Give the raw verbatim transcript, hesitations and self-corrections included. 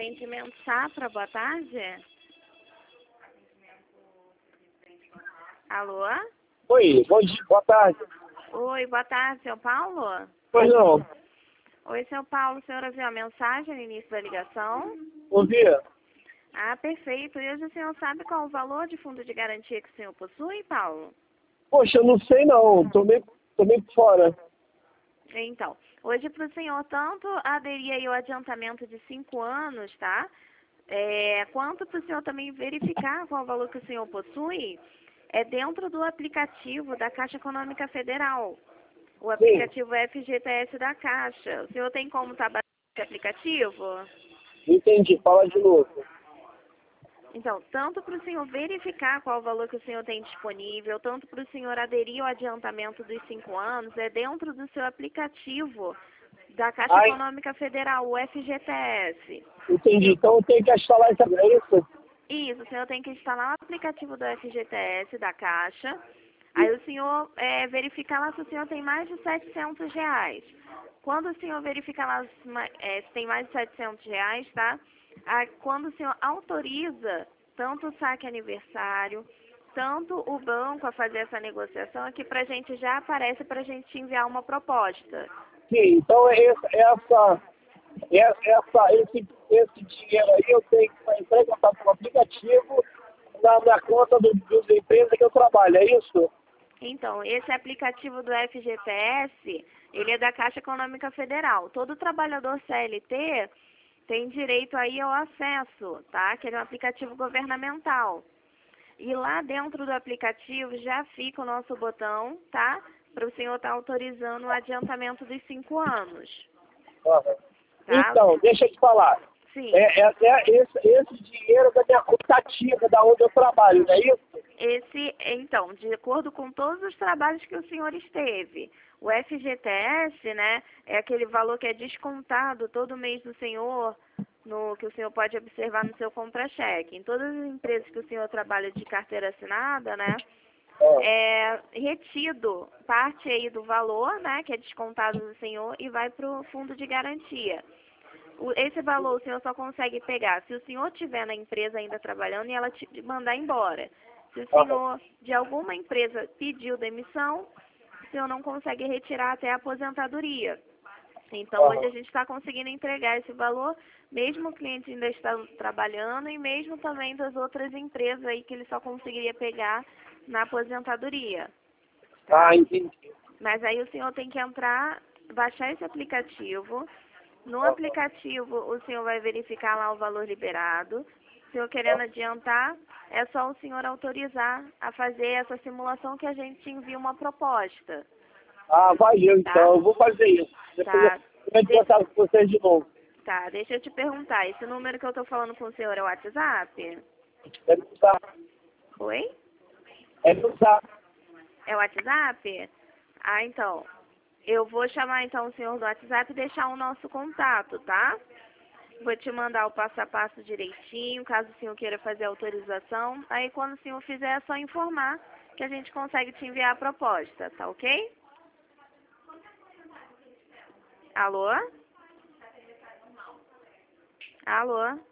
Atendimento Safra, boa tarde. Alô? Oi, bom dia, boa tarde. Oi, boa tarde, seu Paulo? Pois não, Oi, seu Paulo, o senhor ouviu a mensagem no início da ligação? ouvia? Ah, perfeito. E hoje o senhor sabe qual o valor de fundo de garantia que o senhor possui, Paulo? Poxa, eu não sei não, tô meio, tô meio por fora. Então, hoje para o senhor tanto aderir aí ao adiantamento de cinco anos, tá? É, quanto para o senhor também verificar qual o valor que o senhor possui, é dentro do aplicativo da Caixa Econômica Federal, o aplicativo F G T S da Caixa. O senhor tem como trabalhar esse aplicativo? Entendi, fala de novo. Então, tanto para o senhor verificar qual o valor que o senhor tem disponível, tanto para o senhor aderir ao adiantamento dos cinco anos, é dentro do seu aplicativo da Caixa Ai. Econômica Federal, o F G T S. Entendi, então eu tenho que instalar essa, é isso? Isso, o senhor tem que instalar o aplicativo do F G T S da Caixa. Aí o senhor é, verifica lá se o senhor tem mais de setecentos reais. Quando o senhor verifica lá é, se tem mais de setecentos reais, tá? Aí, quando o senhor autoriza tanto o saque aniversário, tanto o banco a fazer essa negociação, aqui pra gente já aparece pra gente te enviar uma proposta. Sim, então é essa, essa, essa, esse, esse dinheiro aí eu tenho que entrar em contato com o aplicativo na, na conta do, da empresa que eu trabalho, é isso? Então, esse aplicativo do F G T S, ele é da Caixa Econômica Federal. Todo trabalhador C L T tem direito aí ao acesso, tá? Que ele é um aplicativo governamental. E lá dentro do aplicativo já fica o nosso botão, tá? Para o senhor estar autorizando o adiantamento dos cinco anos. Aham. Tá? Então, deixa eu te falar. Sim. É, é, é esse, esse dinheiro da minha conta ativa, da onde eu trabalho, não é isso? Esse, então, de acordo com todos os trabalhos que o senhor esteve, o F G T S, né, é aquele valor que é descontado todo mês do senhor, no, que o senhor pode observar no seu compra-cheque. Em todas as empresas que o senhor trabalha de carteira assinada, né, é retido parte aí do valor, né, que é descontado do senhor e vai para o fundo de garantia. O, esse valor o senhor só consegue pegar se o senhor estiver na empresa ainda trabalhando e ela te mandar embora. Se o senhor de alguma empresa pediu demissão, o senhor não consegue retirar até a aposentadoria. Então, hoje a gente está conseguindo entregar esse valor, mesmo o cliente ainda está trabalhando e mesmo também das outras empresas aí que ele só conseguiria pegar na aposentadoria. Tá? Ah, entendi. Mas aí o senhor tem que entrar, baixar esse aplicativo. No aplicativo, o senhor vai verificar lá o valor liberado. Se o senhor querendo adiantar, é só o senhor autorizar a fazer essa simulação que a gente envia uma proposta. Ah, valeu, Tá? então. Eu vou fazer isso. Depois Tá. eu vou contar com vocês de novo. Tá, deixa eu te perguntar, esse número que eu tô falando com o senhor é o WhatsApp? É no zap. Oi? É no zap. É o WhatsApp? Ah, então. Eu vou chamar então o senhor do WhatsApp e deixar o nosso contato, tá? Vou te mandar o passo a passo direitinho, caso o senhor queira fazer a autorização. Aí quando o senhor fizer é só informar que a gente consegue te enviar a proposta, tá ok? Alô? Alô?